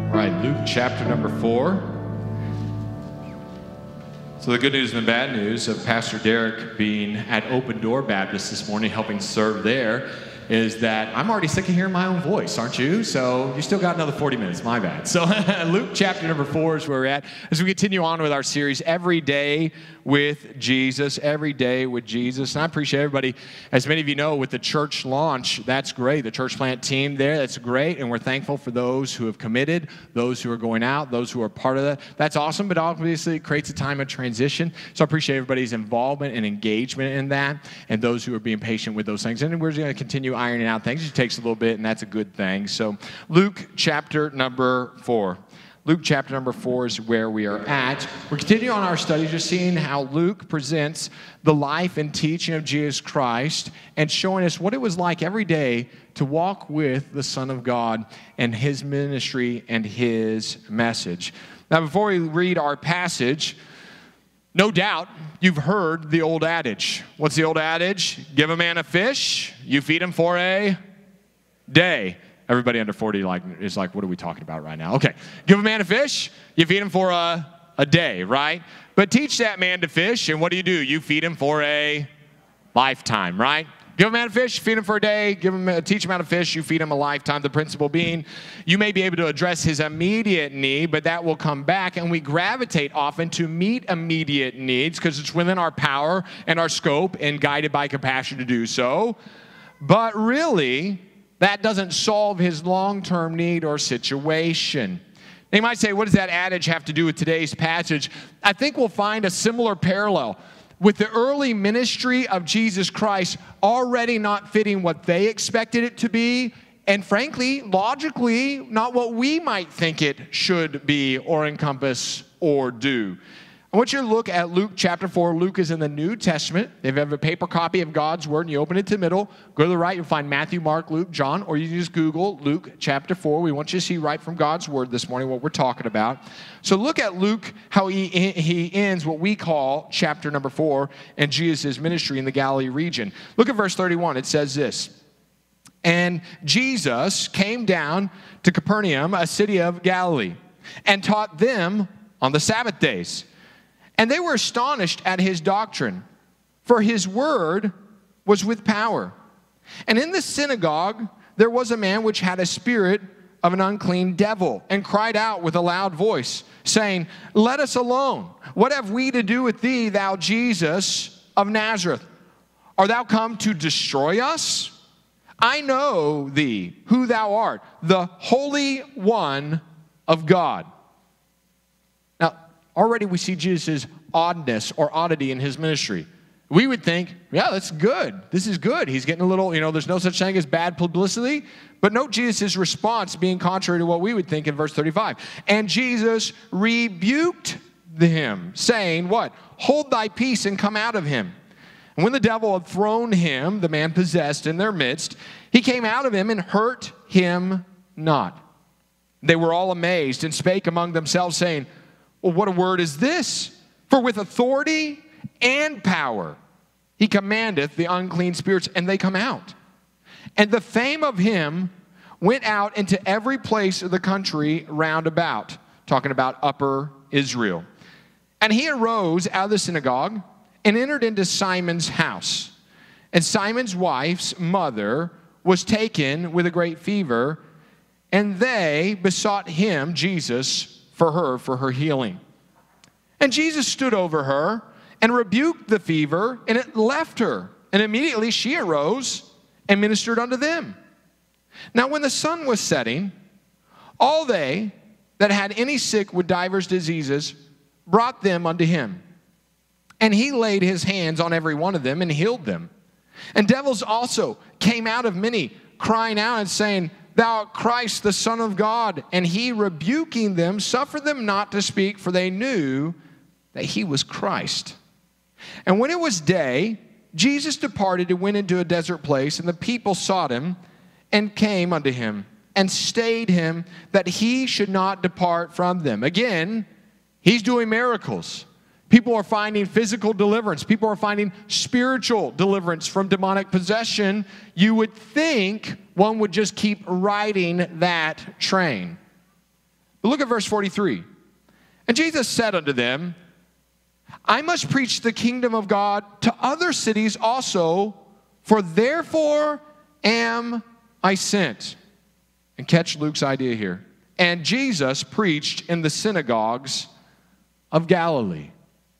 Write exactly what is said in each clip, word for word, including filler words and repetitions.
All right, Luke chapter number four. So the good news and the bad news of Pastor Derek being at Open Door Baptist this morning, helping serve there, is that I'm already sick of hearing my own voice, aren't you? So you still got another forty minutes, my bad. So Luke chapter number four is where we're at as we continue on with our series, Every Day with Jesus, Every Day with Jesus. And I appreciate everybody, as many of you know, with the church launch, that's great. The church plant team there, that's great. And we're thankful for those who have committed, those who are going out, those who are part of that. That's awesome, but obviously it creates a time of transition. So I appreciate everybody's involvement and engagement in that, and those who are being patient with those things. And we're going to continue ironing out things. It takes a little bit, and that's a good thing. So Luke chapter number four. Luke chapter number four is where we are at. We're continuing on our study, just seeing how Luke presents the life and teaching of Jesus Christ and showing us what it was like every day to walk with the Son of God and his ministry and his message. Now, before we read our passage, no doubt you've heard the old adage. What's the old adage? Give a man a fish, you feed him for a day. Everybody under forty like is like, what are we talking about right now? Okay, give a man a fish, you feed him for a, a day, right? But teach that man to fish, and what do you do? You feed him for a lifetime, right? Give a man a fish, feed him for a day, give him a, teach him how to fish, you feed him a lifetime. The principle being, you may be able to address his immediate need, but that will come back, and we gravitate often to meet immediate needs because it's within our power and our scope and guided by compassion to do so. But really, that doesn't solve his long-term need or situation. Now you might say, what does that adage have to do with today's passage? I think we'll find a similar parallel with the early ministry of Jesus Christ already not fitting what they expected it to be, and frankly, logically, not what we might think it should be or encompass or do. I want you to look at Luke chapter four. Luke is in the New Testament. If you have a paper copy of God's Word and you open it to the middle, go to the right, you'll find Matthew, Mark, Luke, John, or you can just Google Luke chapter four. We want you to see right from God's Word this morning what we're talking about. So look at Luke, how he, he ends what we call chapter number four and Jesus' ministry in the Galilee region. Look at verse thirty-one. It says this, "And Jesus came down to Capernaum, a city of Galilee, and taught them on the Sabbath days. And they were astonished at his doctrine, for his word was with power. And in the synagogue there was a man which had a spirit of an unclean devil, and cried out with a loud voice, saying, Let us alone. What have we to do with thee, thou Jesus of Nazareth? Art thou come to destroy us? I know thee, who thou art, the Holy One of God." Already we see Jesus' oddness or oddity in his ministry. We would think, yeah, that's good. This is good. He's getting a little, you know, there's no such thing as bad publicity. But note Jesus' response being contrary to what we would think in verse thirty-five. "And Jesus rebuked him, saying," what? "Hold thy peace and come out of him. And when the devil had thrown him, the man possessed, in their midst, he came out of him and hurt him not. They were all amazed and spake among themselves, saying, Well, what a word is this? For with authority and power he commandeth the unclean spirits, and they come out. And the fame of him went out into every place of the country round about," talking about Upper Israel. "And he arose out of the synagogue and entered into Simon's house. And Simon's wife's mother was taken with a great fever, and they besought him," Jesus, "for her, for her healing. And Jesus stood over her and rebuked the fever, and it left her. And immediately she arose and ministered unto them. Now when the sun was setting, all they that had any sick with divers diseases brought them unto him. And he laid his hands on every one of them and healed them. And devils also came out of many, crying out and saying, Thou art Christ, the Son of God. And he, rebuking them, suffered them not to speak, for they knew that he was Christ. And when it was day, Jesus departed and went into a desert place, and the people sought him and came unto him and stayed him that he should not depart from them. Again, he's doing miracles. People are finding physical deliverance. People are finding spiritual deliverance from demonic possession. You would think one would just keep riding that train. But look at verse forty-three. And Jesus said unto them, I must preach the kingdom of God to other cities also, for therefore am I sent. And catch Luke's idea here. And Jesus preached in the synagogues of Galilee.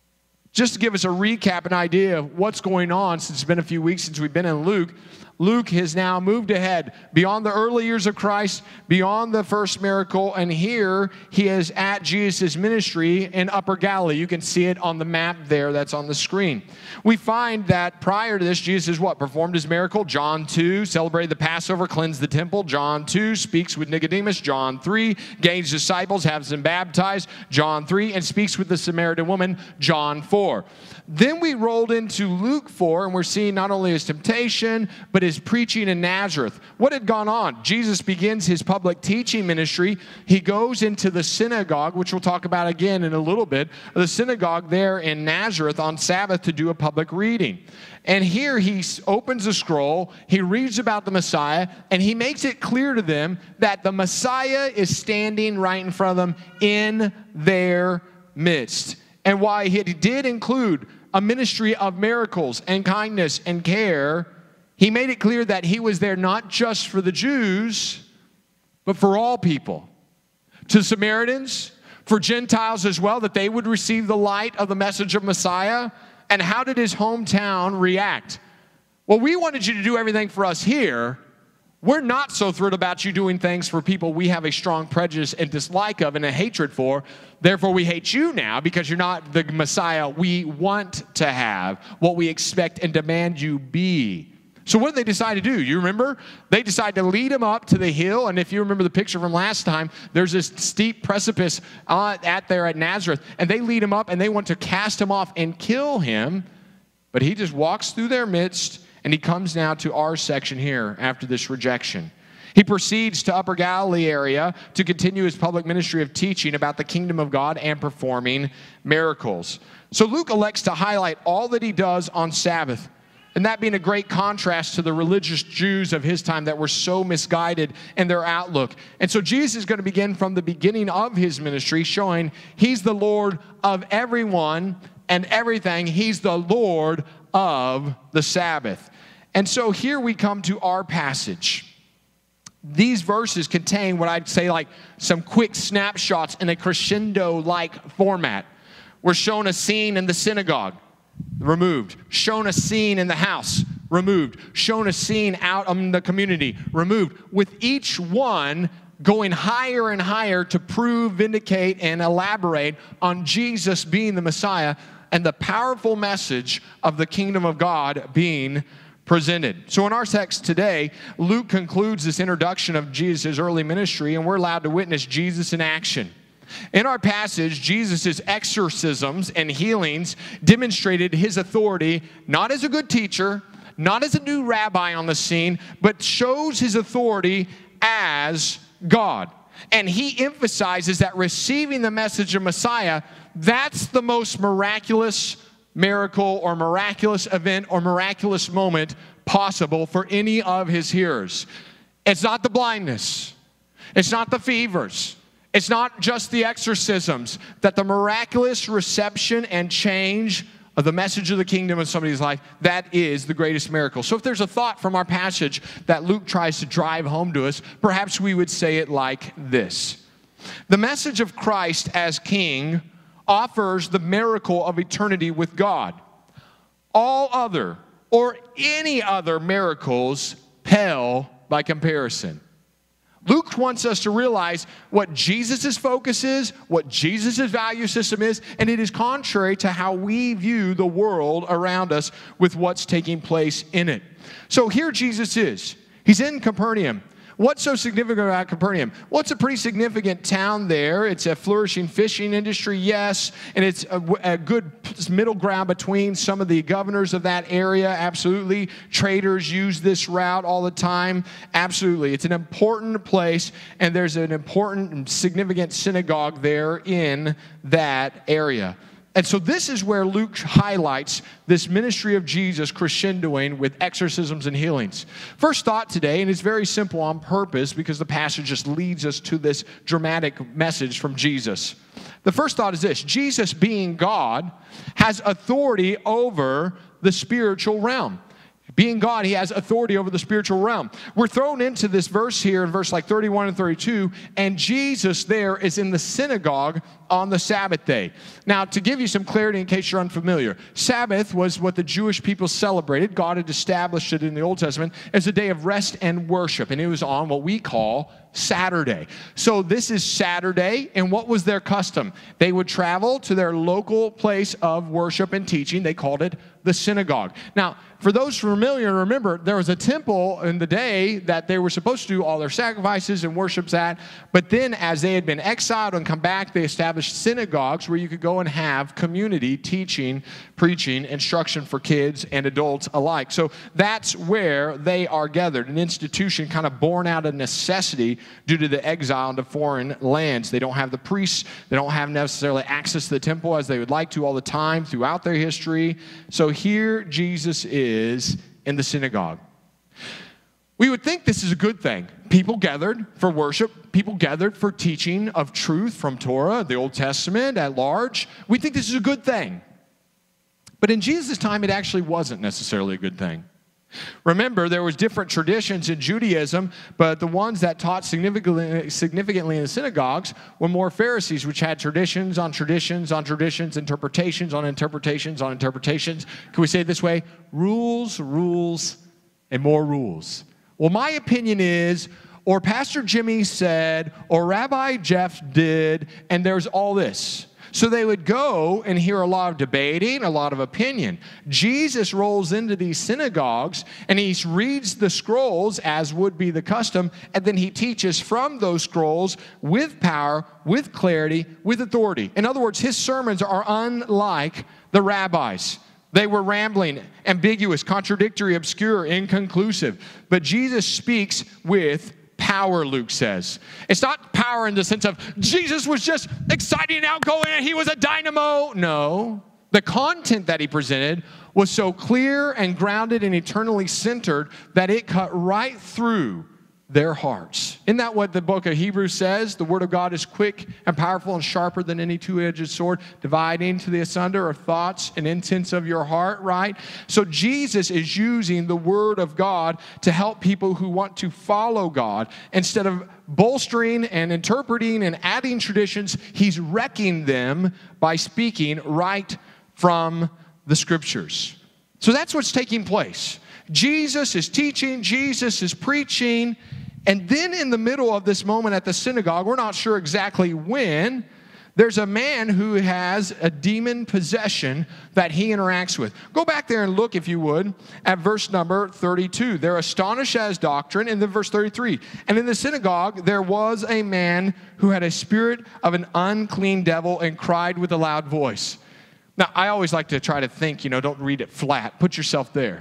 Just to give us a recap, an idea of what's going on, since it's been a few weeks since we've been in Luke, Luke has now moved ahead beyond the early years of Christ, beyond the first miracle, and here he is at Jesus' ministry in Upper Galilee. You can see it on the map there that's on the screen. We find that prior to this, Jesus what? Performed his miracle. John two, celebrated the Passover, cleansed the temple. John two, speaks with Nicodemus. John three, gains disciples, has them baptized. John three, and speaks with the Samaritan woman. John four. Then we rolled into Luke four, and we're seeing not only his temptation, but his preaching in Nazareth. What had gone on? Jesus begins his public teaching ministry. He goes into the synagogue, which we'll talk about again in a little bit, the synagogue there in Nazareth on Sabbath to do a public reading. And here he opens a scroll, he reads about the Messiah, and he makes it clear to them that the Messiah is standing right in front of them in their midst. And while he did include a ministry of miracles and kindness and care, he made it clear that he was there not just for the Jews, but for all people. To Samaritans, for Gentiles as well, that they would receive the light of the message of Messiah. And how did his hometown react? Well, we wanted you to do everything for us here. We're not so thrilled about you doing things for people we have a strong prejudice and dislike of and a hatred for. Therefore, we hate you now because you're not the Messiah we want to have, what we expect and demand you be. So what did they decide to do? You remember? They decided to lead him up to the hill. And if you remember the picture from last time, there's this steep precipice uh, at there at Nazareth. And they lead him up and they want to cast him off and kill him. But he just walks through their midst. And he comes now to our section here after this rejection. He proceeds to Upper Galilee area to continue his public ministry of teaching about the kingdom of God and performing miracles. So Luke elects to highlight all that he does on Sabbath. And that being a great contrast to the religious Jews of his time that were so misguided in their outlook. And so Jesus is going to begin from the beginning of his ministry, showing he's the Lord of everyone and everything. He's the Lord of the Sabbath. And so here we come to our passage. These verses contain what I'd say like some quick snapshots in a crescendo-like format. We're shown a scene in the synagogue, removed. Shown a scene in the house, removed. Shown a scene out in the community, removed. With each one going higher and higher to prove, vindicate, and elaborate on Jesus being the Messiah and the powerful message of the kingdom of God being presented. So in our text today, Luke concludes this introduction of Jesus' early ministry, and we're allowed to witness Jesus in action. In our passage, Jesus' exorcisms and healings demonstrated his authority, not as a good teacher, not as a new rabbi on the scene, but shows his authority as God. And he emphasizes that receiving the message of Messiah, that's the most miraculous miracle or miraculous event or miraculous moment possible for any of his hearers. It's not the blindness. It's not the fevers. It's not just the exorcisms. That the miraculous reception and change of the message of the kingdom in somebody's life, that is the greatest miracle. So if there's a thought from our passage that Luke tries to drive home to us, perhaps we would say it like this. The message of Christ as King offers the miracle of eternity with God. All other or any other miracles pale by comparison. Luke wants us to realize what Jesus' focus is, what Jesus' value system is, and it is contrary to how we view the world around us with what's taking place in it. So here Jesus is. He's in Capernaum. What's so significant about Capernaum? Well, it's a pretty significant town there. It's a flourishing fishing industry, yes, and it's a, a good middle ground between some of the governors of that area, absolutely. Traders use this route all the time, absolutely. It's an important place, and there's an important and significant synagogue there in that area. And so this is where Luke highlights this ministry of Jesus crescendoing with exorcisms and healings. First thought today, and it's very simple on purpose because the passage just leads us to this dramatic message from Jesus. The first thought is this: Jesus, being God, has authority over the spiritual realm. Being God, he has authority over the spiritual realm. We're thrown into this verse here in verse like thirty-one and thirty-two, and Jesus there is in the synagogue on the Sabbath day. Now, to give you some clarity in case you're unfamiliar, Sabbath was what the Jewish people celebrated. God had established it in the Old Testament as a day of rest and worship, and it was on what we call Saturday. So this is Saturday, and what was their custom? They would travel to their local place of worship and teaching. They called it the synagogue. Now, for those familiar, remember, there was a temple in the day that they were supposed to do all their sacrifices and worships at, but then as they had been exiled and come back, they established synagogues where you could go and have community teaching, preaching, instruction for kids and adults alike. So that's where they are gathered, an institution kind of born out of necessity due to the exile into foreign lands. They don't have the priests. They don't have necessarily access to the temple as they would like to all the time throughout their history. So here Jesus is in the synagogue. We would think this is a good thing. People gathered for worship. People gathered for teaching of truth from Torah, the Old Testament at large. We think this is a good thing. But in Jesus' time, it actually wasn't necessarily a good thing. Remember, there was different traditions in Judaism, but the ones that taught significantly, significantly in the synagogues were more Pharisees, which had traditions on traditions on traditions, interpretations on interpretations on interpretations. Can we say it this way? Rules, rules, and more rules. Well, my opinion is, or Pastor Jimmy said, or Rabbi Jeff did, and there's all this. So they would go and hear a lot of debating, a lot of opinion. Jesus rolls into these synagogues, and he reads the scrolls, as would be the custom, and then he teaches from those scrolls with power, with clarity, with authority. In other words, his sermons are unlike the rabbis. They were rambling, ambiguous, contradictory, obscure, inconclusive. But Jesus speaks with power, Luke says. It's not power in the sense of Jesus was just exciting and outgoing and he was a dynamo. No. The content that he presented was so clear and grounded and eternally centered that it cut right through their hearts. Isn't that what the book of Hebrews says? The word of God is quick and powerful and sharper than any two-edged sword, dividing to the asunder of thoughts and intents of your heart, right? So Jesus is using the word of God to help people who want to follow God. Instead of bolstering and interpreting and adding traditions, he's wrecking them by speaking right from the scriptures. So that's what's taking place. Jesus is teaching, Jesus is preaching, and then in the middle of this moment at the synagogue, we're not sure exactly when, there's a man who has a demon possession that he interacts with. Go back there and look, if you would, at verse number thirty-two. They're astonished at his doctrine, and then verse thirty-three. And in the synagogue, there was a man who had a spirit of an unclean devil and cried with a loud voice. Now, I always like to try to think, you know, don't read it flat. Put yourself there.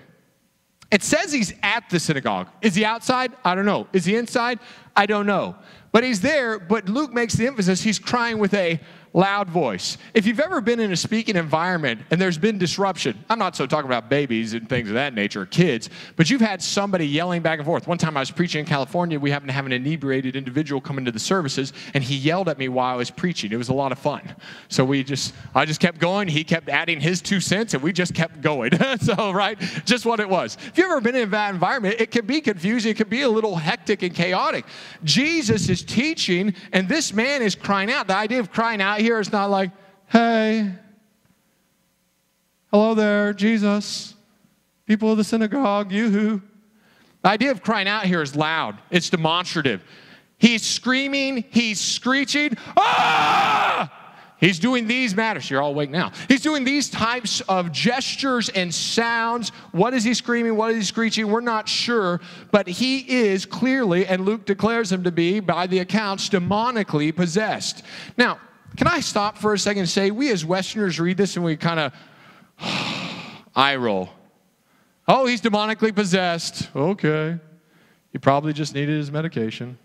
It says he's at the synagogue. Is he outside? I don't know. Is he inside? I don't know. But he's there, but Luke makes the emphasis, he's crying with a loud voice. If you've ever been in a speaking environment and there's been disruption, I'm not so talking about babies and things of that nature, or kids, but you've had somebody yelling back and forth. One time I was preaching in California, we happened to have an inebriated individual come into the services, and he yelled at me while I was preaching. It was a lot of fun. So we just, I just kept going. He kept adding his two cents, and we just kept going. So, right, just what it was. If you've ever been in that environment, it can be confusing. It can be a little hectic and chaotic. Jesus is teaching, and this man is crying out. The idea of crying out here is not like, hey, hello there, Jesus, people of the synagogue, yoo-hoo. The idea of crying out here is loud. It's demonstrative. He's screaming. He's screeching. Ah! He's doing these matters. You're all awake now. He's doing these types of gestures and sounds. What is he screaming? What is he screeching? We're not sure. But he is clearly, and Luke declares him to be, by the accounts, demonically possessed. Now, can I stop for a second and say, we as Westerners read this and we kind of eye roll. Oh, he's demonically possessed. Okay. He probably just needed his medication.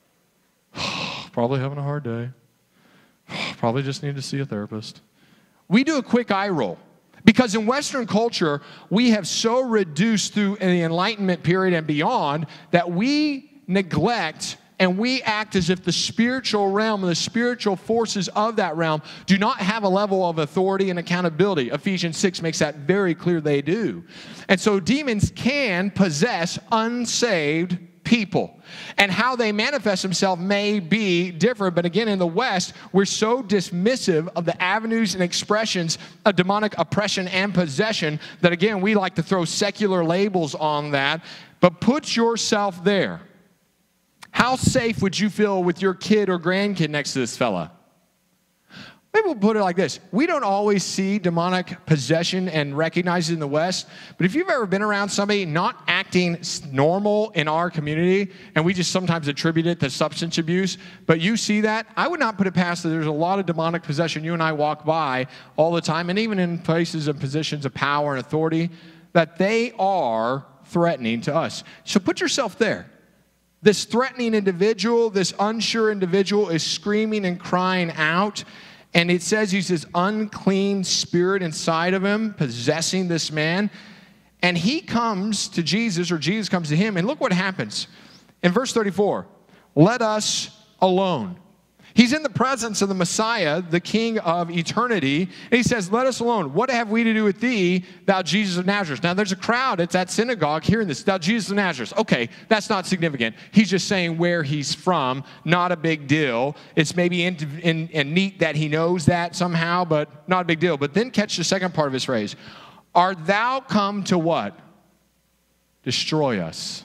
Probably having a hard day. Probably just need to see a therapist. we do a quick eye roll. Because in Western culture, we have so reduced through the Enlightenment period and beyond that we neglect and we act as if the spiritual realm and the spiritual forces of that realm do not have a level of authority and accountability. Ephesians six makes that very clear they do. And so demons can possess unsaved people. And how they manifest themselves may be different. But again, in the West, we're so dismissive of the avenues and expressions of demonic oppression and possession that, again, we like to throw secular labels on that. But put yourself there. How safe would you feel with your kid or grandkid next to this fella? Maybe we'll put it like this. We don't always see demonic possession and recognize it in the West, but if you've ever been around somebody not acting normal in our community, and we just sometimes attribute it to substance abuse, but you see that, I would not put it past that there's a lot of demonic possession you and I walk by all the time, and even in places and positions of power and authority, that they are threatening to us. So put yourself there. This threatening individual, this unsure individual is screaming and crying out. And it says he's this unclean spirit inside of him, possessing this man. And he comes to Jesus, or Jesus comes to him, and look what happens. In verse thirty-four, let us alone. He's in the presence of the Messiah, the King of eternity, and he says, let us alone. What have we to do with thee, thou Jesus of Nazareth? Now, there's a crowd at that synagogue hearing this, thou Jesus of Nazareth. Okay, that's not significant. He's just saying where he's from, not a big deal. It's maybe in, in, in neat that he knows that somehow, but not a big deal. But then catch the second part of his phrase. Art thou come to what? Destroy us.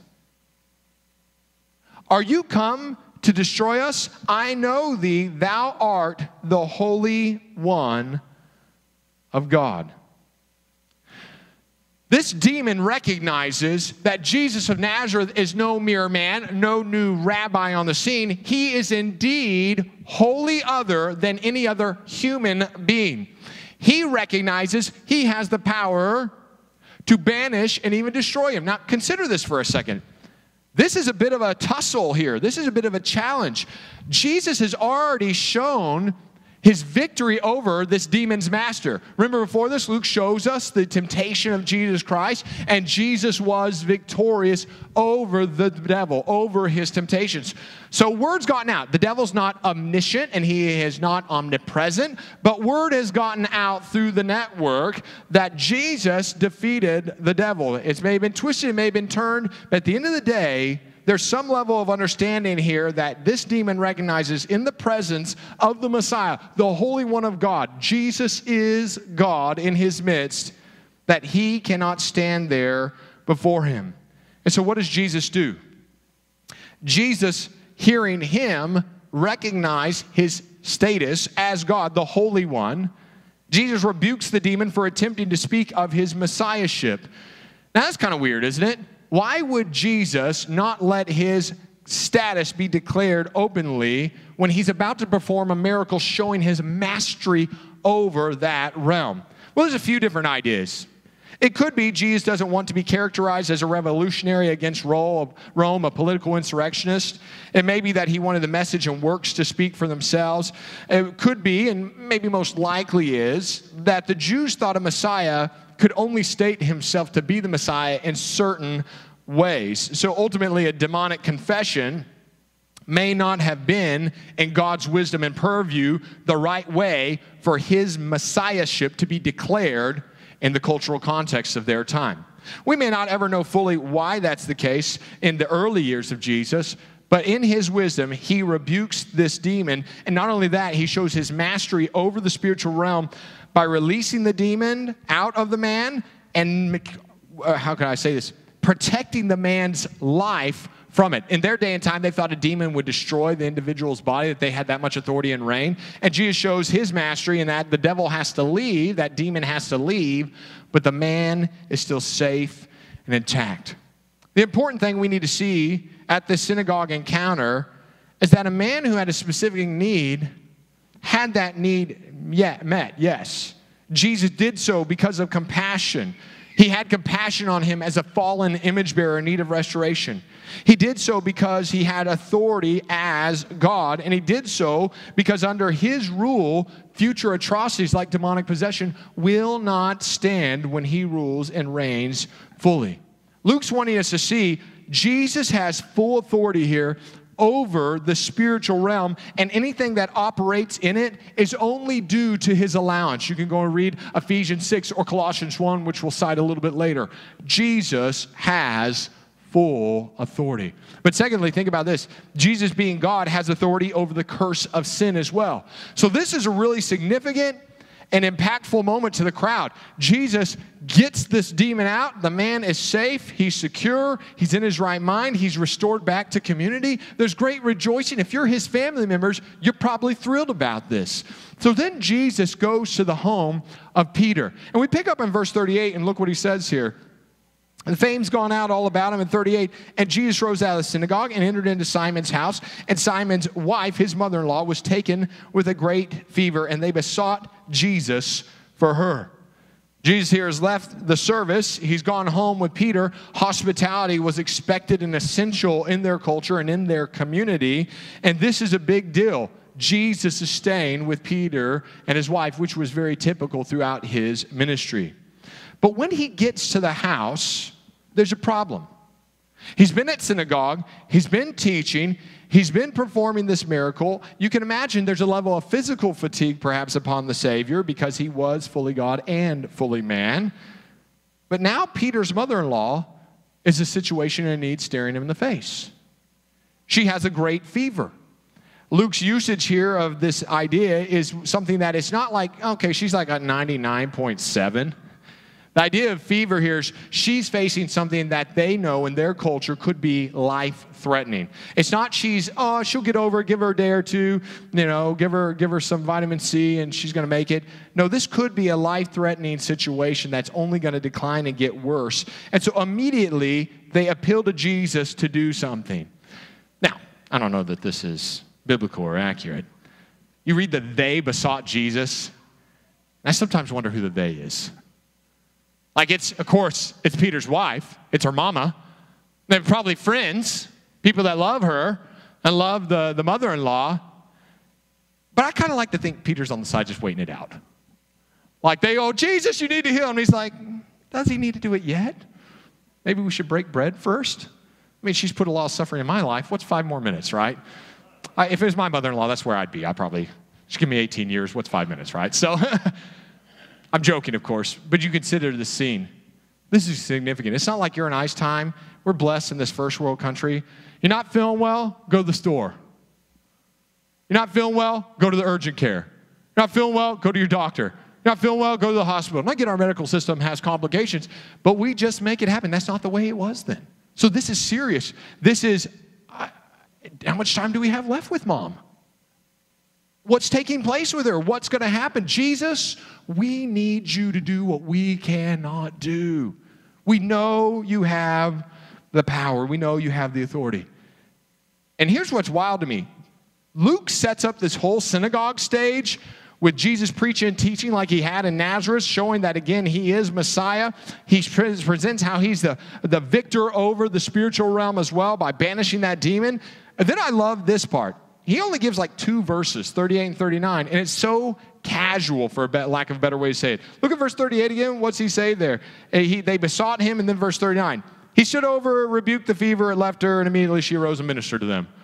Are you come to destroy us? I know thee, thou art the Holy One of God. This demon recognizes that Jesus of Nazareth is no mere man, no new rabbi on the scene. He is indeed wholly other than any other human being. He recognizes he has the power to banish and even destroy him. Now, consider this for a second. This is a bit of a tussle here. This is a bit of a challenge. Jesus has already shown his victory over this demon's master. Remember before this, Luke shows us the temptation of Jesus Christ, and Jesus was victorious over the devil, over his temptations. So word's gotten out. The devil's not omniscient, and he is not omnipresent, but word has gotten out through the network that Jesus defeated the devil. It may have been twisted, it may have been turned, but at the end of the day, there's some level of understanding here that this demon recognizes in the presence of the Messiah, the Holy One of God, Jesus is God in his midst, that he cannot stand there before him. And so what does Jesus do? Jesus, hearing him recognize his status as God, the Holy One, Jesus rebukes the demon for attempting to speak of his messiahship. Now that's kind of weird, isn't it? Why would Jesus not let his status be declared openly when he's about to perform a miracle showing his mastery over that realm? Well, there's a few different ideas. It could be Jesus doesn't want to be characterized as a revolutionary against Rome, a political insurrectionist. It may be that he wanted the message and works to speak for themselves. It could be, and maybe most likely is, that the Jews thought a Messiah could only state himself to be the Messiah in certain ways. So ultimately, a demonic confession may not have been, in God's wisdom and purview, the right way for his messiahship to be declared in the cultural context of their time. We may not ever know fully why that's the case in the early years of Jesus, but in his wisdom, he rebukes this demon. And not only that, he shows his mastery over the spiritual realm by releasing the demon out of the man and, uh, how can I say this, protecting the man's life from it. In their day and time, they thought a demon would destroy the individual's body, that they had that much authority and reign. And Jesus shows his mastery in that the devil has to leave, that demon has to leave, but the man is still safe and intact. The important thing we need to see at this synagogue encounter is that a man who had a specific need had that need yet met, yes. Jesus did so because of compassion. He had compassion on him as a fallen image bearer in need of restoration. He did so because he had authority as God, and he did so because under his rule, future atrocities like demonic possession will not stand when he rules and reigns fully. Luke's wanting us to see Jesus has full authority here over the spiritual realm, and anything that operates in it is only due to his allowance. You can go and read Ephesians six or Colossians one, which we'll cite a little bit later. Jesus has full authority. But secondly, think about this. Jesus, being God, has authority over the curse of sin as well. So this is a really significant and impactful moment to the crowd. Jesus gets this demon out. The man is safe. He's secure. He's in his right mind. He's restored back to community. There's great rejoicing. If you're his family members, you're probably thrilled about this. So then Jesus goes to the home of Peter. And we pick up in verse thirty-eight, and look what he says here. The fame's gone out all about him in thirty-eight. And Jesus rose out of the synagogue and entered into Simon's house. And Simon's wife, his mother-in-law, was taken with a great fever, and they besought Jesus for her. Jesus here has left the service. He's gone home with Peter. Hospitality was expected and essential in their culture and in their community. And this is a big deal. Jesus is staying with Peter and his wife, which was very typical throughout his ministry. But when he gets to the house, there's a problem. He's been at synagogue. He's been teaching. He's been performing this miracle. You can imagine there's a level of physical fatigue perhaps upon the Savior because he was fully God and fully man. But now Peter's mother-in-law is a situation and need staring him in the face. She has a great fever. Luke's usage here of this idea is something that it's not like, okay, she's like a ninety-nine point seven. The idea of fever here is she's facing something that they know in their culture could be life-threatening. It's not she's, oh, she'll get over it, give her a day or two, you know, give her, give her some vitamin C and she's going to make it. No, this could be a life-threatening situation that's only going to decline and get worse. And so immediately they appeal to Jesus to do something. Now, I don't know that this is biblical or accurate. You read that they besought Jesus. And I sometimes wonder who the they is. Like it's, of course, it's Peter's wife. It's her mama. They're probably friends, people that love her and love the, the mother-in-law. But I kind of like to think Peter's on the side just waiting it out. Like they go, Jesus, you need to heal him. He's like, does he need to do it yet? Maybe we should break bread first. I mean, she's put a lot of suffering in my life. What's five more minutes, right? I, if it was my mother-in-law, that's where I'd be. I'd probably, just give me eighteen years. What's five minutes, right? So I'm joking, of course, but you consider this scene. This is significant. It's not like you're in ice time. We're blessed in this first world country. You're not feeling well, go to the store. You're not feeling well, go to the urgent care. You're not feeling well, go to your doctor. You're not feeling well, go to the hospital. And I get our medical system has complications, but we just make it happen. That's not the way it was then. So this is serious. This is, uh, how much time do we have left with Mom? What's taking place with her? What's going to happen? Jesus, we need you to do what we cannot do. We know you have the power. We know you have the authority. And here's what's wild to me. Luke sets up this whole synagogue stage with Jesus preaching and teaching like he had in Nazareth, showing that, again, he is Messiah. He presents how he's the, the victor over the spiritual realm as well by banishing that demon. And then I love this part. He only gives like two verses, thirty-eight and thirty-nine, and it's so casual, for a be- lack of a better way to say it. Look at verse thirty-eight again. What's he say there? He, they besought him, and then verse thirty-nine. He stood over, rebuked the fever, it left her, and immediately she arose and ministered to them.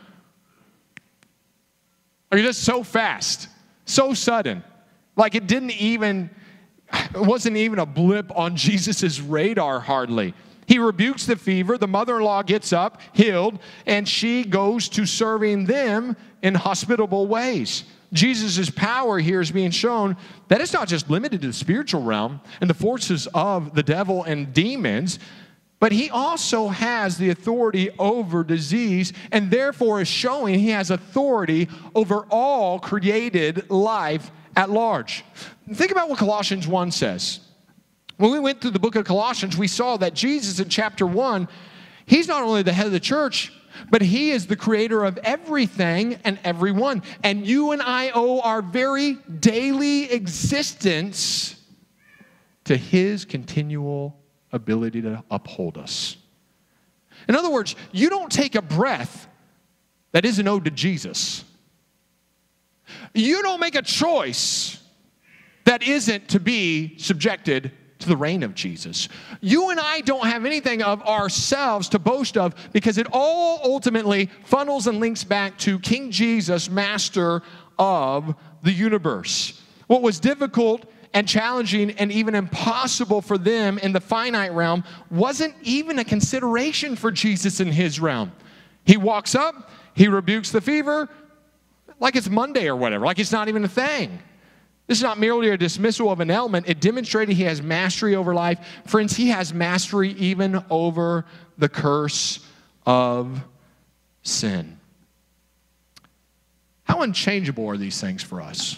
I mean, just so fast, so sudden. Like it didn't even, it wasn't even a blip on Jesus' radar hardly. He rebukes the fever. The mother-in-law gets up, healed, and she goes to serving them in hospitable ways. Jesus' power here is being shown that it's not just limited to the spiritual realm and the forces of the devil and demons, but he also has the authority over disease and therefore is showing he has authority over all created life at large. Think about what Colossians one says. When we went through the book of Colossians, we saw that Jesus in chapter one, he's not only the head of the church, but he is the creator of everything and everyone. And you and I owe our very daily existence to his continual ability to uphold us. In other words, you don't take a breath that isn't owed to Jesus. You don't make a choice that isn't to be subjected to the reign of Jesus. You and I don't have anything of ourselves to boast of because it all ultimately funnels and links back to King Jesus, master of the universe. What was difficult and challenging and even impossible for them in the finite realm wasn't even a consideration for Jesus in his realm. He walks up, he rebukes the fever like it's Monday or whatever, like it's not even a thing. This is not merely a dismissal of an element. It demonstrated he has mastery over life. Friends, he has mastery even over the curse of sin. How unchangeable are these things for us?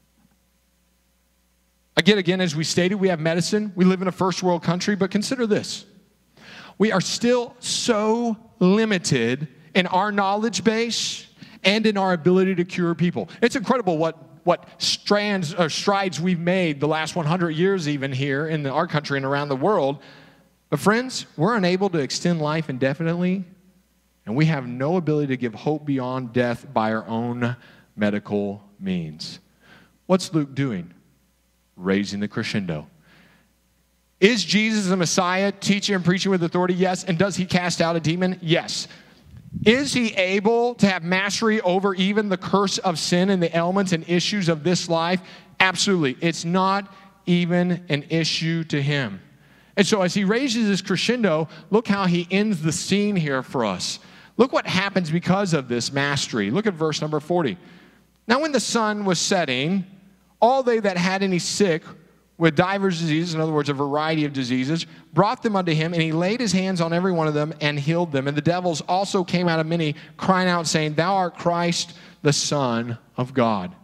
Again, again, as we stated, we have medicine. We live in a first world country, but consider this. We are still so limited in our knowledge base and in our ability to cure people. It's incredible what what strands or strides we've made the last one hundred years even here in our country and around the world. But friends, we're unable to extend life indefinitely, and we have no ability to give hope beyond death by our own medical means. What's Luke doing? Raising the crescendo. Is Jesus the Messiah, teaching and preaching with authority? Yes. And does he cast out a demon? Yes. Is he able to have mastery over even the curse of sin and the elements and issues of this life? Absolutely. It's not even an issue to him. And so as he raises his crescendo, look how he ends the scene here for us. Look what happens because of this mastery. Look at verse number forty. Now when the sun was setting, all they that had any sick with divers diseases, in other words, a variety of diseases, brought them unto him, and he laid his hands on every one of them and healed them. And the devils also came out of many, crying out, saying, Thou art Christ, the Son of God.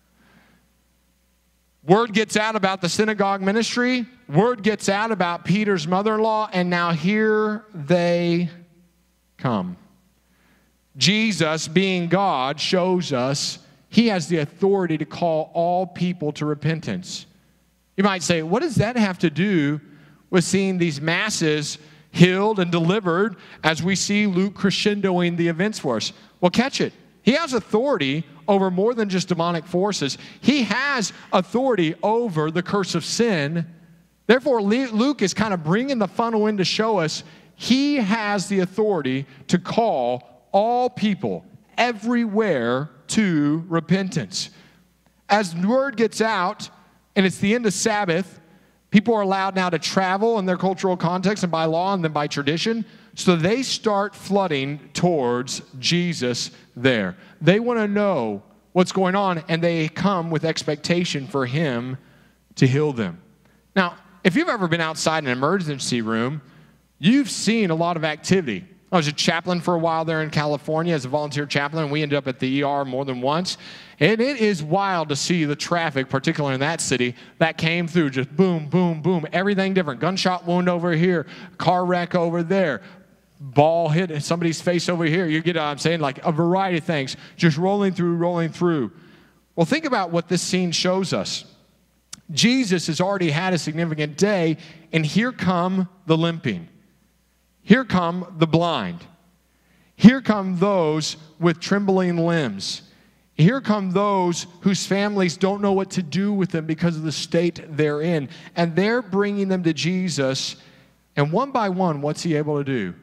Word gets out about the synagogue ministry. Word gets out about Peter's mother-in-law, and now here they come. Jesus, being God, shows us he has the authority to call all people to repentance. You might say, what does that have to do with seeing these masses healed and delivered as we see Luke crescendoing the events for us? Well, catch it. He has authority over more than just demonic forces. He has authority over the curse of sin. Therefore, Luke is kind of bringing the funnel in to show us he has the authority to call all people everywhere to repentance. As word gets out, and it's the end of Sabbath, people are allowed now to travel in their cultural context and by law and then by tradition. So they start flooding towards Jesus there. They want to know what's going on, and they come with expectation for him to heal them. Now, if you've ever been outside an emergency room, you've seen a lot of activity. I was a chaplain for a while there in California as a volunteer chaplain, and we ended up at the E R more than once. And it is wild to see the traffic, particularly in that city, that came through. Just boom, boom, boom, everything different. Gunshot wound over here, car wreck over there, ball hit somebody's face over here. You get what I'm saying? Like a variety of things just rolling through, rolling through. Well, think about what this scene shows us. Jesus has already had a significant day, and here come the limping. Here come the blind. Here come those with trembling limbs. Here come those whose families don't know what to do with them because of the state they're in. And they're bringing them to Jesus. And one by one, what's he able to do?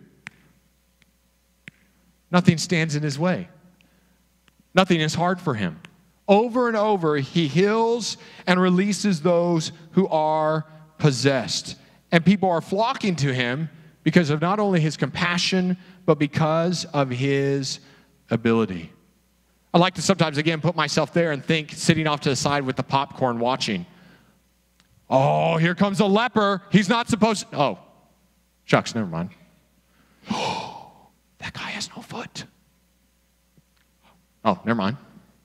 Nothing stands in his way. Nothing is hard for him. Over and over, he heals and releases those who are possessed. And people are flocking to him because of not only his compassion, but because of his ability. I like to sometimes, again, put myself there and think, sitting off to the side with the popcorn watching. Oh, here comes a leper. He's not supposed to. Oh, shucks, never mind. Oh, that guy has no foot. Oh, never mind.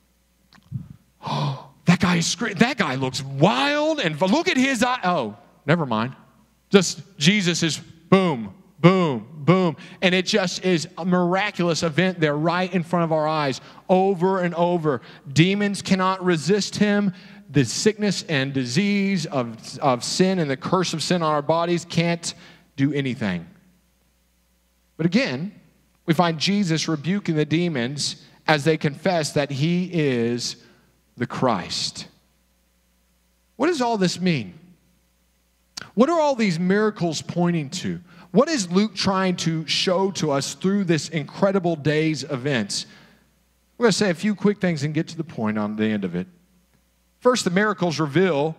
Oh, that guy is scre- that guy looks wild, and look at his eye. Oh, never mind. Just Jesus is boom, boom, boom. And it just is a miraculous event there right in front of our eyes over and over. Demons cannot resist him. The sickness and disease of, of sin and the curse of sin on our bodies can't do anything. But again, we find Jesus rebuking the demons as they confess that he is the Christ. What does all this mean? What are all these miracles pointing to? What is Luke trying to show to us through this incredible day's events? We're going to say a few quick things and get to the point on the end of it. First, the miracles reveal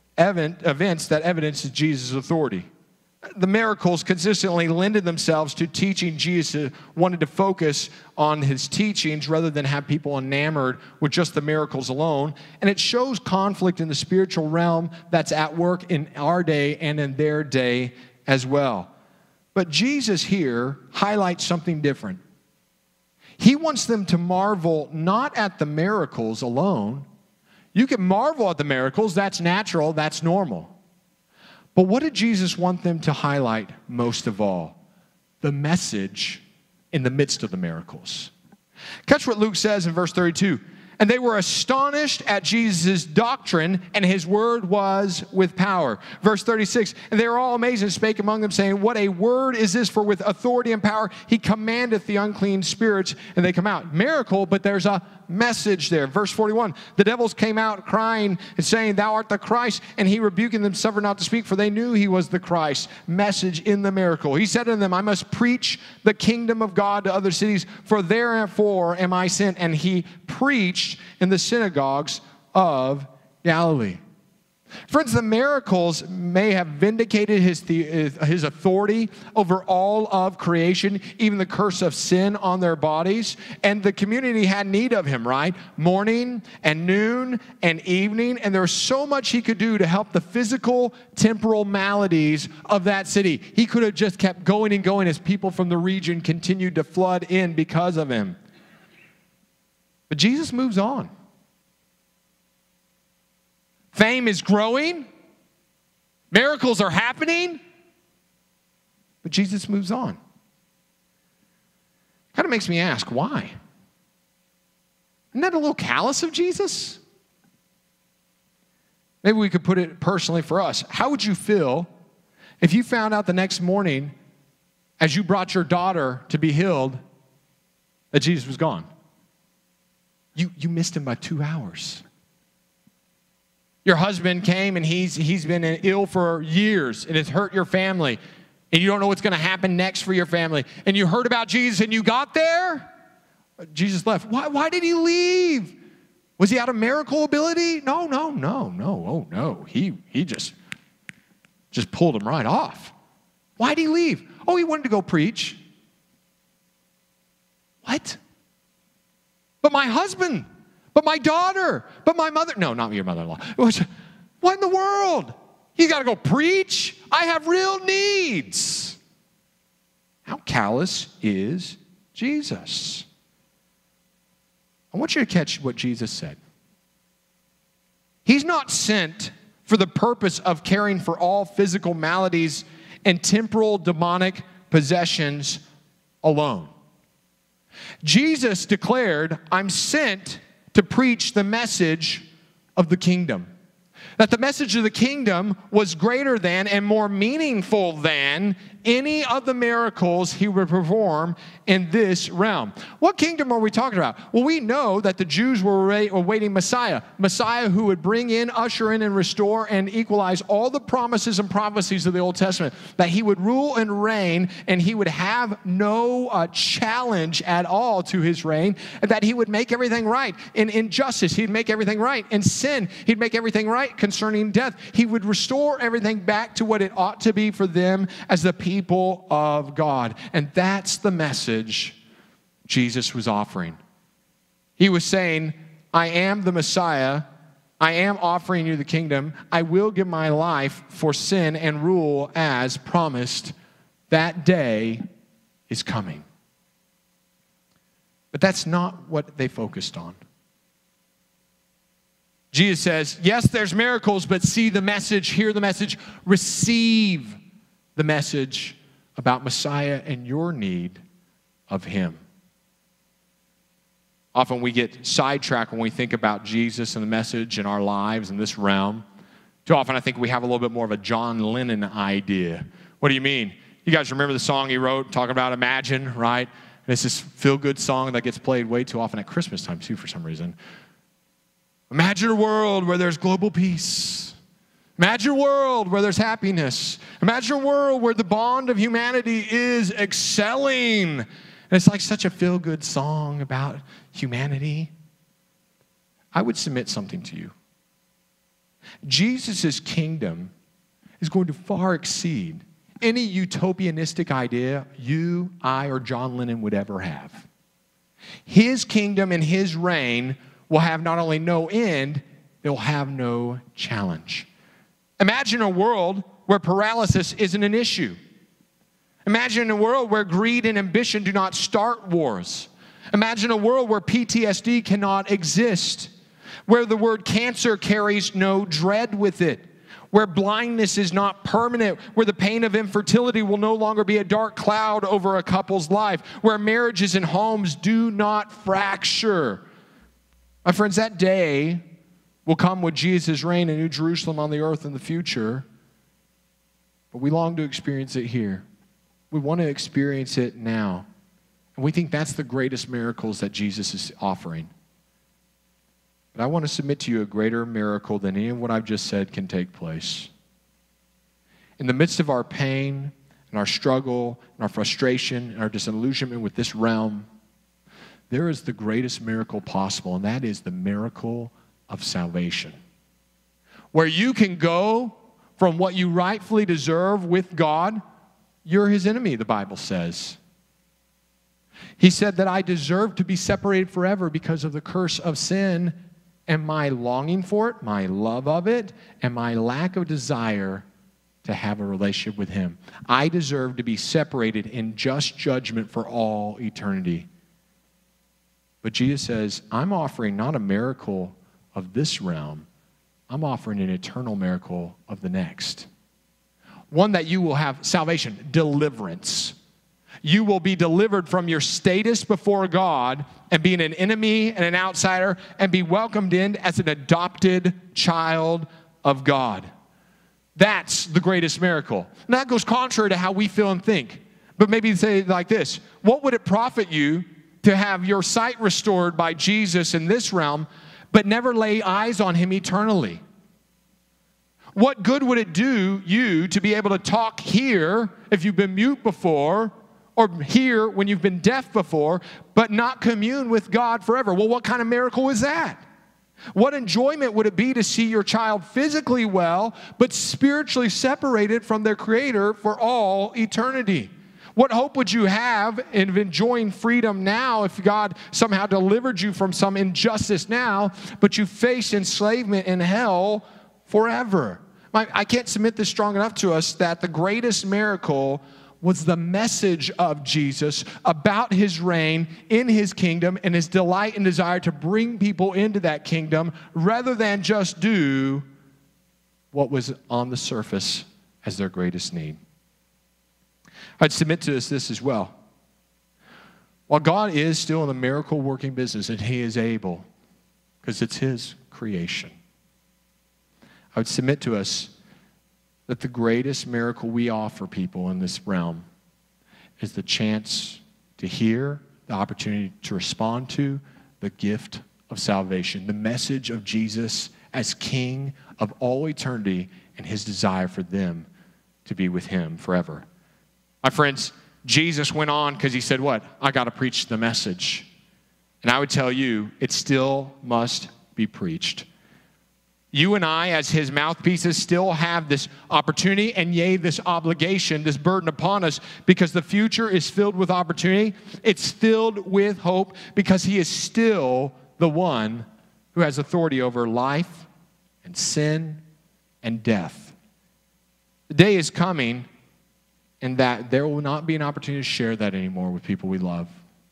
events that evidence Jesus' authority. The miracles consistently lended themselves to teaching Jesus wanted to focus on his teachings rather than have people enamored with just the miracles alone. And it shows conflict in the spiritual realm that's at work in our day and in their day as well. But Jesus here highlights something different. He wants them to marvel not at the miracles alone. You can marvel at the miracles, that's natural, that's normal. But what did Jesus want them to highlight most of all? The message in the midst of the miracles. Catch what Luke says in verse thirty-two. And they were astonished at Jesus' doctrine, and his word was with power. Verse thirty-six, and they were all amazed and spake among them, saying, what a word is this, for with authority and power he commandeth the unclean spirits, and they come out. Miracle, but there's a message there. Verse forty-one, the devils came out crying and saying, thou art the Christ, and he rebuking them suffered not to speak, for they knew he was the Christ. Message in the miracle. He said unto them, I must preach the kingdom of God to other cities, for therefore am I sent. And he preached in the synagogues of Galilee. Friends, the miracles may have vindicated his, his authority over all of creation, even the curse of sin on their bodies. And the community had need of him, right? Morning and noon and evening. And there was so much he could do to help the physical, temporal maladies of that city. He could have just kept going and going as people from the region continued to flood in because of him. But Jesus moves on. Fame is growing. Miracles are happening. But Jesus moves on. Kind of makes me ask, why? Isn't that a little callous of Jesus? Maybe we could put it personally for us. How would you feel if you found out the next morning as you brought your daughter to be healed that Jesus was gone? You, you missed him by two hours. Your husband came and he's, he's been ill for years and it's hurt your family. And you don't know what's going to happen next for your family. And you heard about Jesus and you got there. Jesus left. Why, why did he leave? Was he out of miracle ability? No, no, no, no. Oh, no. He, he just, just pulled him right off. Why did he leave? Oh, he wanted to go preach. What? But my husband, but my daughter, but my mother. No, not your mother-in-law. What in the world? You got to go preach? I have real needs. How callous is Jesus? I want you to catch what Jesus said. He's not sent for the purpose of caring for all physical maladies and temporal demonic possessions alone. Jesus declared, I'm sent to preach the message of the kingdom. That the message of the kingdom was greater than and more meaningful than any of the miracles he would perform in this realm. What kingdom are we talking about? Well, we know that the Jews were awaiting Messiah. Messiah who would bring in, usher in, and restore and equalize all the promises and prophecies of the Old Testament. That he would rule and reign and he would have no uh, challenge at all to his reign. And that he would make everything right. In injustice, he'd make everything right. In sin, he'd make everything right. Concerning death, he would restore everything back to what it ought to be for them as the people people of God. And that's the message Jesus was offering. He was saying, I am the Messiah. I am offering you the kingdom. I will give my life for sin and rule as promised. That day is coming. But that's not what they focused on. Jesus says, yes, there's miracles, but see the message, hear the message, receive the message about Messiah and your need of him. Often we get sidetracked when we think about Jesus and the message in our lives in this realm. Too often I think we have a little bit more of a John Lennon idea. What do you mean? You guys remember the song he wrote talking about Imagine, right? And it's this feel-good song that gets played way too often at Christmas time, too, for some reason. Imagine a world where there's global peace. Imagine a world where there's happiness. Imagine a world where the bond of humanity is excelling. And it's like such a feel-good song about humanity. I would submit something to you. Jesus' kingdom is going to far exceed any utopianistic idea you, I, or John Lennon would ever have. His kingdom and his reign will have not only no end, they'll have no challenge. Imagine a world where paralysis isn't an issue. Imagine a world where greed and ambition do not start wars. Imagine a world where P T S D cannot exist, where the word cancer carries no dread with it, where blindness is not permanent, where the pain of infertility will no longer be a dark cloud over a couple's life, where marriages and homes do not fracture. My friends, that day will come with Jesus' reign in New Jerusalem on the earth in the future, but we long to experience it here. We want to experience it now. And we think that's the greatest miracles that Jesus is offering. But I want to submit to you a greater miracle than any of what I've just said can take place. In the midst of our pain and our struggle and our frustration and our disillusionment with this realm, there is the greatest miracle possible, and that is the miracle of salvation. Where you can go from what you rightfully deserve with God. You're his enemy, the Bible says. He said that I deserve to be separated forever because of the curse of sin, and my longing for it, my love of it, and my lack of desire to have a relationship with him. I deserve to be separated in just judgment for all eternity. But Jesus says, I'm offering not a miracle of this realm, I'm offering an eternal miracle of the next. One that you will have salvation, deliverance. You will be delivered from your status before God and being an enemy and an outsider and be welcomed in as an adopted child of God. That's the greatest miracle. And that goes contrary to how we feel and think. But maybe say it like this: what would it profit you to have your sight restored by Jesus in this realm, but never lay eyes on him eternally? What good would it do you to be able to talk here if you've been mute before, or hear when you've been deaf before, but not commune with God forever? Well, what kind of miracle is that? What enjoyment would it be to see your child physically well, but spiritually separated from their Creator for all eternity? What hope would you have in enjoying freedom now if God somehow delivered you from some injustice now, but you face enslavement in hell forever? I can't submit this strong enough to us that the greatest miracle was the message of Jesus about his reign in his kingdom and his delight and desire to bring people into that kingdom rather than just do what was on the surface as their greatest need. I'd submit to us this as well. While God is still in the miracle working business and he is able, because it's his creation, I would submit to us that the greatest miracle we offer people in this realm is the chance to hear, the opportunity to respond to the gift of salvation, the message of Jesus as King of all eternity and his desire for them to be with him forever. My friends, Jesus went on because he said what? I got to preach the message. And I would tell you, it still must be preached. You and I, as his mouthpieces, still have this opportunity and yea, this obligation, this burden upon us, because the future is filled with opportunity. It's filled with hope because he is still the one who has authority over life and sin and death. The day is coming in that there will not be an opportunity to share that anymore with people we love.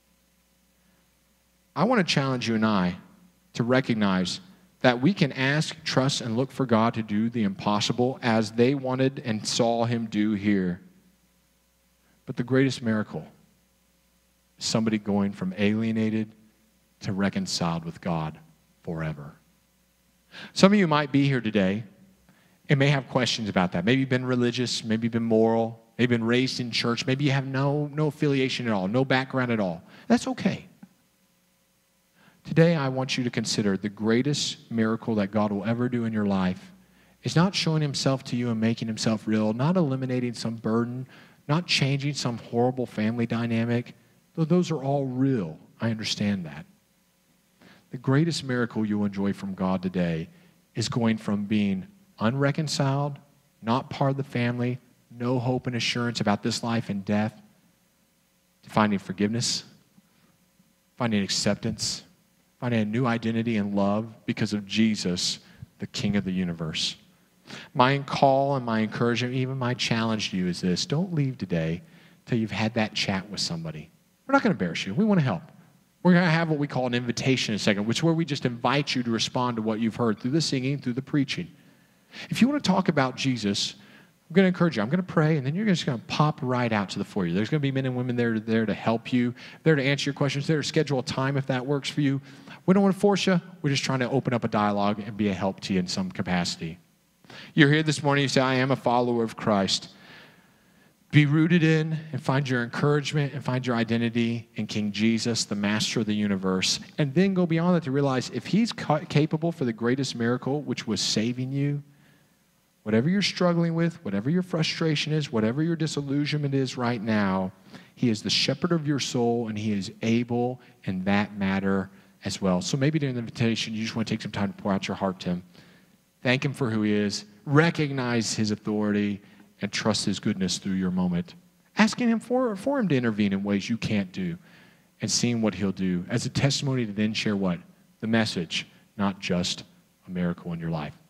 I want to challenge you and I to recognize that we can ask, trust, and look for God to do the impossible as they wanted and saw him do here. But the greatest miracle is somebody going from alienated to reconciled with God forever. Some of you might be here today and may have questions about that. Maybe you've been religious, maybe you've been moral, They've been raised in church. Maybe you have no, no affiliation at all, no background at all. That's okay. Today, I want you to consider the greatest miracle that God will ever do in your life is not showing himself to you and making himself real, not eliminating some burden, not changing some horrible family dynamic, though those are all real. I understand that. The greatest miracle you'll enjoy from God today is going from being unreconciled, not part of the family, no hope and assurance about this life and death, to finding forgiveness, finding acceptance, finding a new identity and love because of Jesus, the King of the universe. My call and my encouragement, even my challenge to you is this: don't leave today till you've had that chat with somebody. We're not going to embarrass you. We want to help. We're going to have what we call an invitation in a second, which is where we just invite you to respond to what you've heard through the singing, through the preaching. If you want to talk about Jesus, I'm going to encourage you. I'm going to pray, and then you're just going to pop right out to the foyer. There's going to be men and women there, there to help you, there to answer your questions, there to schedule a time if that works for you. We don't want to force you. We're just trying to open up a dialogue and be a help to you in some capacity. You're here this morning, you say, I am a follower of Christ. Be rooted in and find your encouragement and find your identity in King Jesus, the master of the universe. And then go beyond that to realize if he's ca- capable for the greatest miracle, which was saving you, whatever you're struggling with, whatever your frustration is, whatever your disillusionment is right now, he is the shepherd of your soul, and he is able in that matter as well. So maybe during the invitation, you just want to take some time to pour out your heart to him. Thank him for who he is. Recognize his authority and trust his goodness through your moment. Asking him for, for him to intervene in ways you can't do, and seeing what he'll do as a testimony to then share what? The message, not just a miracle in your life.